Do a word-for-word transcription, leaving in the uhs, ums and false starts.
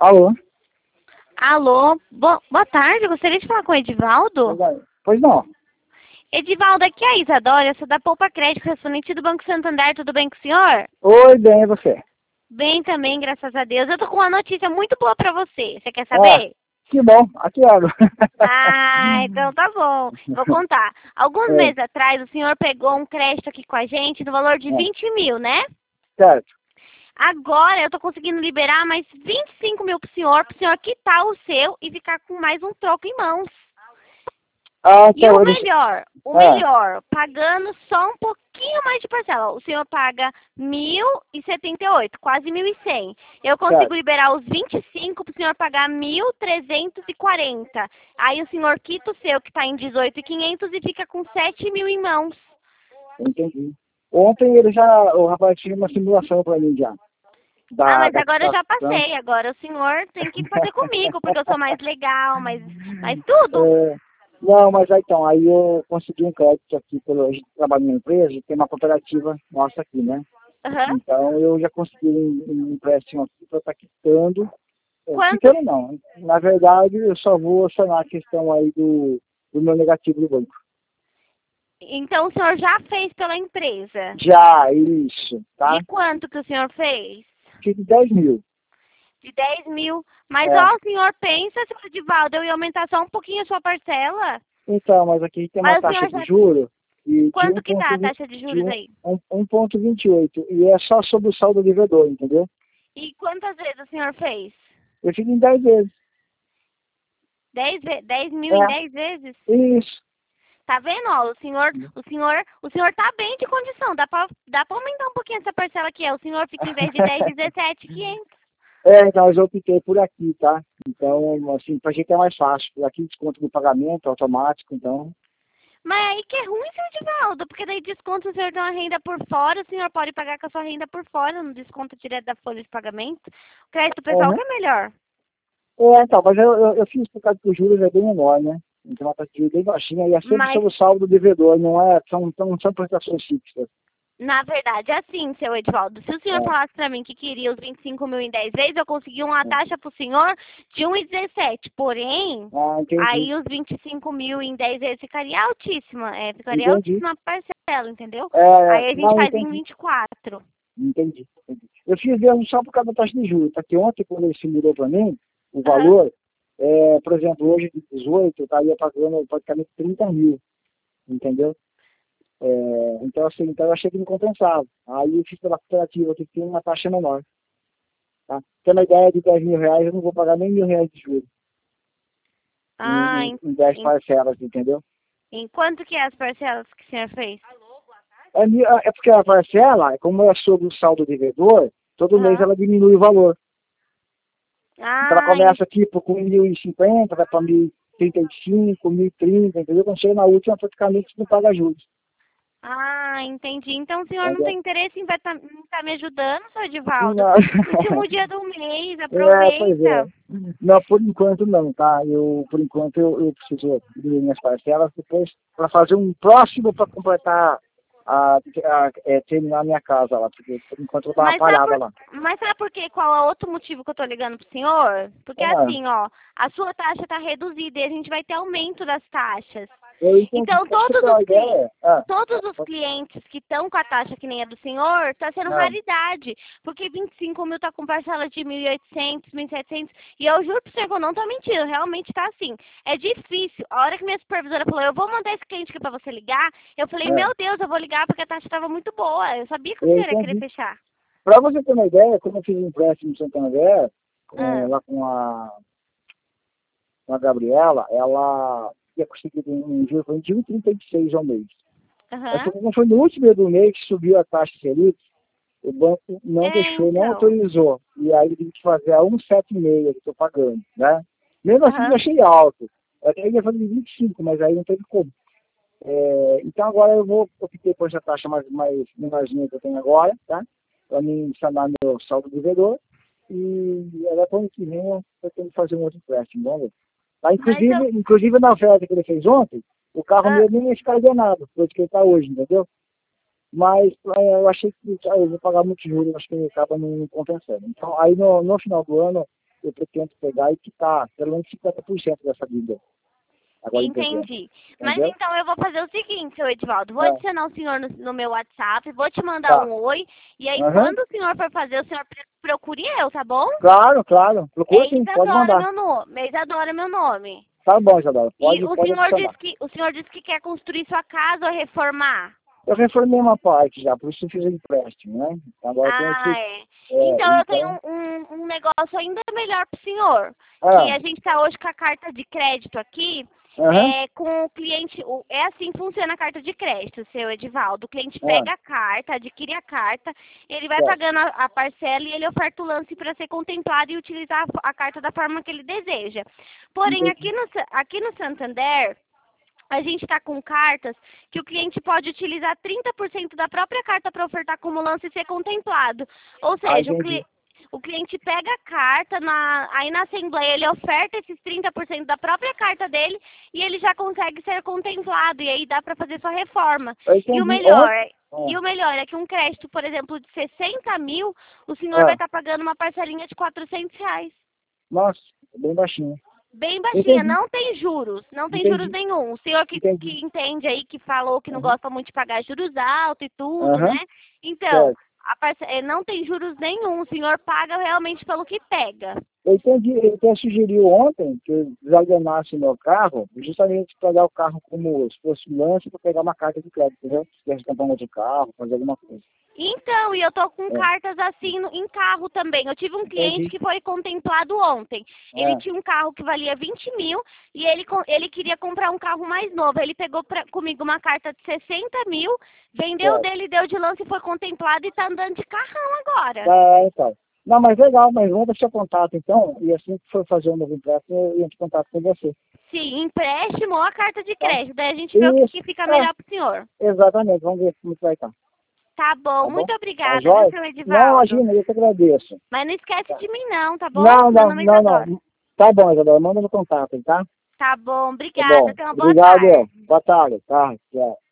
Alô? Alô, Bo boa tarde, gostaria de falar com o Edivaldo. Pois não. Edivaldo, aqui é a Isadora, eu sou da Poupa Crédito, correspondente do Banco Santander, tudo bem com o senhor? Oi, bem, e você? Bem também, graças a Deus. Eu tô com uma notícia muito boa pra você, você quer Ah, saber? que bom, aqui água. Ah, então tá bom. Vou contar. Alguns É, meses atrás, o senhor pegou um crédito aqui com a gente no valor de é, vinte mil, né? certo. Agora eu tô conseguindo liberar mais vinte e cinco mil pro senhor, pro senhor quitar o seu e ficar com mais um troco em mãos. Ah, E então, o eles... melhor, o Ah, melhor, pagando só um pouquinho mais de parcela. O senhor paga mil e setenta e oito, quase mil e cem. Eu consigo certo, liberar os vinte e cinco para o senhor pagar mil trezentos e quarenta. Aí o senhor quita o seu, que está em dezoito mil e quinhentos, e fica com sete mil em mãos. entendi. Ontem ele já, o rapaz tinha uma simulação para mim já, Ah, da, mas da agora eu já quitação. passei. Agora o senhor tem que fazer comigo, porque eu sou mais legal, mais, mais tudo. É, não, mas aí, então, aí eu consegui um crédito aqui, pelo, a gente trabalha numa empresa, tem uma cooperativa nossa aqui, né? Aham. Então eu já consegui um, um empréstimo aqui para estar quitando. É, Quantos? quitando não. Na verdade, eu só vou sanar a questão aí do, do meu negativo do banco. Então o senhor já fez pela empresa. Já, isso, tá? De quanto que o senhor fez? Tive dez mil. De dez mil. Mas, É. ó, o senhor pensa, seu Edivaldo, eu ia aumentar só um pouquinho a sua parcela? Então, mas aqui tem uma Mas o taxa senhor de já... juros e de Quanto que tá a um ponto vinte, taxa de de juros um, aí? um, um ponto vinte e oito. E é só sobre o saldo devedor, entendeu? E quantas vezes o senhor fez? Eu fiz em dez vezes. Dez, ve... dez mil em É, dez vezes? isso. Tá vendo, ó? O senhor, o senhor, o senhor tá bem de condição. Dá pra, dá pra aumentar um pouquinho essa parcela aqui. É. O senhor fica em vez de dez, dezessete, quinhentos. É, então eu já optei por aqui, tá? Então, assim, pra gente é mais fácil. Por aqui desconto do pagamento automático, então. Mas aí que é ruim, seu Edivaldo, porque daí desconta o senhor tem uma renda por fora, o senhor pode pagar com a sua renda por fora, não desconta direto da folha de pagamento. O crédito pessoal Uhum. que é melhor. É, então, mas eu, eu, eu fiz por causa que os juros é bem menor, né? Então a taxa de juros é bem baixinha e é sempre Mas, sobre o saldo do devedor, não é? São, são, são prestações fixas. na verdade, é assim, seu Edivaldo. Se o senhor É, falasse pra mim que queria os vinte e cinco mil em dez vezes, eu conseguia uma é. taxa pro senhor de um vírgula dezessete. Porém, Ah, entendi. aí os vinte e cinco mil em dez vezes ficaria altíssima. É, ficaria Entendi. altíssima a parcela, entendeu? É, Aí a gente não, faz em entendi. vinte e quatro. Entendi. Entendi. Eu fiz mesmo só por causa da taxa de juros. Tá que ontem, quando ele se mudou para mim, o Aham. valor, é, por exemplo, hoje de dezoito, eu estaria pagando praticamente trinta mil, entendeu? É, então, assim, então eu achei que me compensava. Aí eu fiz pela cooperativa, que tem uma taxa menor. Tá? Tem uma ideia de dez mil reais, eu não vou pagar nem mil reais de juros em, Ah, em, em, em dez em, parcelas, entendeu? em quanto que é as parcelas que o senhor fez? É, mi- é porque a parcela, como é sobre o saldo devedor, todo mês Aham. ela diminui o valor. Então ela Ah, en- começa tipo com mil e cinquenta, vai para mil e trinta e cinco, mil e trinta, entendeu? Quando chega na última, praticamente você não paga juros. ah, entendi. Então o senhor não Entendeu? tem interesse em estar me ajudando, seu Edivaldo? Não. Último dia do mês, É, pois é. aproveita. Não, por enquanto não, tá? Eu, por enquanto eu, eu preciso diminuir minhas parcelas depois para fazer um próximo para completar a, a é, terminar a minha casa lá, porque por enquanto eu vou dar uma Mas sabe parada por, lá. mas sabe por quê? Qual é o outro motivo que eu tô ligando pro senhor? Porque Ah, assim, ó, a sua taxa tá reduzida e a gente vai ter aumento das taxas. eu entendi. Então Deixa eu ter todos os uma clientes, ideia. Ah, todos os clientes que estão com a taxa que nem a do senhor, está sendo ah, raridade. Porque vinte e cinco mil está com parcela de mil e oitocentos, mil e setecentos. E eu juro pro senhor que eu não tô mentindo, realmente está assim. É difícil. A hora que minha supervisora falou, eu vou mandar esse cliente aqui para você ligar, eu falei, ah, meu Deus, eu vou ligar porque a taxa estava muito boa. Eu sabia que o eu senhor ia querer entendi. fechar. Para você ter uma ideia, quando eu fiz um empréstimo em Santander, é, Ah, lá com a, com a Gabriela, ela tinha conseguido um juro de um vírgula trinta e seis ao mês. Mas aham. como foi no último dia do mês que subiu a taxa Selic, o banco não É, deixou, não então. autorizou. E aí ele teve que fazer a um vírgula setenta e cinco que estou pagando, né? Mesmo assim eu Aham. achei alto. Eu até ia fazer de vinte e cinco, mas aí não teve como. É, então agora eu vou optar por essa taxa mais, mais menorzinha que eu tenho agora, tá? Para mim sanar meu saldo devedor. E agora para o ano que vem eu eu tenho que fazer um outro empréstimo, vamos ver. Tá? Mas eu. Inclusive, inclusive na oferta que ele fez ontem, o carro Ah, meu nem ia ficar ordenado, coisa que ele está hoje, entendeu? Mas é, eu achei que ah, eu vou pagar muito juros, acho que ele acaba não compensando. Então aí no, no final do ano eu pretendo pegar e quitar pelo menos cinquenta por cento dessa dívida. Agora Entendi. Mas entendeu? então eu vou fazer o seguinte, seu Edivaldo. Vou É. adicionar o senhor no, no meu WhatsApp, vou te mandar Tá. um oi. E aí, Uhum. quando o senhor for fazer, o senhor pre- procure eu, tá bom? Claro, claro. Procura É sim, pode Isadora mandar. meu nome. É Isadora meu nome. Tá bom, Isadora. Pode, E o pode senhor adicionar. disse que o senhor disse que quer construir sua casa ou reformar? Eu reformei uma parte já, por isso eu fiz o empréstimo, né? Agora eu tenho Ah, que... é. É, Então eu tenho então... um, um, um negócio ainda melhor pro senhor. Ah, Que a gente tá hoje com a carta de crédito aqui. aham, É, com o cliente, o- é assim que funciona a carta de crédito, seu Edivaldo. O cliente ah, pega a carta, adquire a carta, ele vai certo. pagando a, a parcela e ele oferta o lance para ser contemplado e utilizar a, a carta da forma que ele deseja. Porém, Entendi. aqui no, Sa- aqui no Santander, a gente está com cartas que o cliente pode utilizar trinta por cento da própria carta para ofertar como lance e ser contemplado. Ou Ah, seja, o, entendi. cli o cliente pega a carta, na, aí na assembleia ele oferta esses trinta por cento da própria carta dele e ele já consegue ser contemplado. E aí dá para fazer sua reforma. Eu E o entendi. melhor, Ontem... é- e o melhor é que um crédito, por exemplo, de sessenta mil, o senhor vai Ah, estar pagando uma parcelinha de quatrocentos reais. nossa, é bem baixinho. Bem baixinha, Entendi, não tem juros, não tem juros entendi, nenhum. O senhor que, entendi. que entende aí, que falou que não Uhum. gosta muito de pagar juros altos e tudo, Aham, né? Então, certo. a parce... eh, não tem juros nenhum, o senhor paga realmente pelo que pega. Eu entendi, ele até sugeriu ontem que eu desordenasse meu carro, justamente para pegar o carro como se fosse um lance para pegar uma carta de crédito, entendeu? Se quisesse comprar um outro carro, fazer alguma coisa. Então, e eu tô com É, cartas assim no- em carro também. Eu tive um cliente entendi. que foi contemplado ontem. Ele É, tinha um carro que valia vinte mil e ele, co- ele queria comprar um carro mais novo. Ele pegou pra, comigo uma carta de sessenta mil, vendeu o certo. dele, deu de lance e foi contemplado e tá andando de carrão agora. É, então. Não, mas legal, mas vamos deixar contato então, e assim que for fazer um novo empréstimo, eu entro em contato com você, Sim, empréstimo ou a carta de tá? crédito. Daí a gente vê o que, Isso, que fica é, melhor pro senhor. exatamente, vamos ver como que vai estar, Tá bom, tá bom? muito Tá obrigada, viu, jóia? seu Não, Edivaldo? imagina, eu que agradeço. Mas não esquece Tá. de mim não, tá bom? Não, Meu não, nome é não, Isadora. não. Tá bom, Isabela, manda no contato, tá? Tá bom, Tá obrigada. bom. Tenha uma boa Obrigado, tarde. boa tarde, tá? Tchau.